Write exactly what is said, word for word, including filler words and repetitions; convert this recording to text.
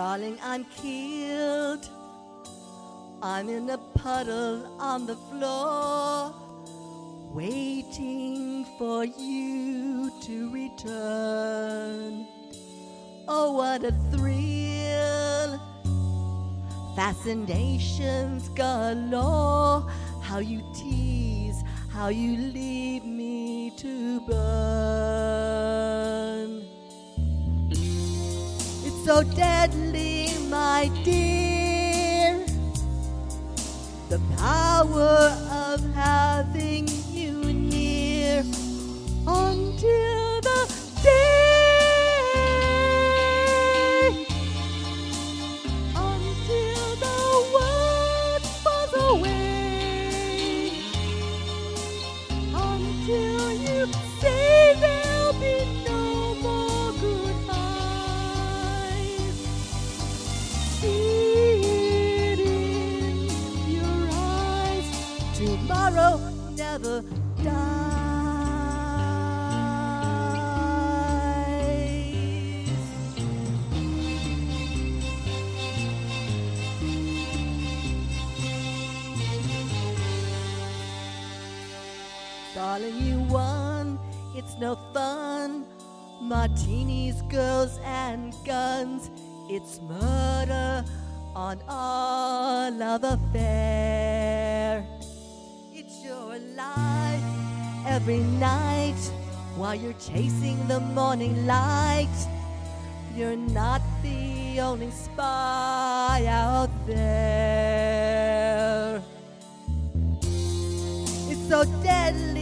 Darling, I'm killed. I'm in a puddle on the floor, waiting for you to return. Oh, what a thrill, fascinations galore. How you tease, how you leave me to burn. It's so deadly, my dear, the power of having you near, until the day, until the world falls away, until you say there'll be no more goodbyes. See it in your eyes, tomorrow never dies. Darling, you won, it's no fun. Martinis, girls, and guns. It's murder on all of the fair. It's your life every night while you're chasing the morning light. You're not the only spy out there. It's so deadly,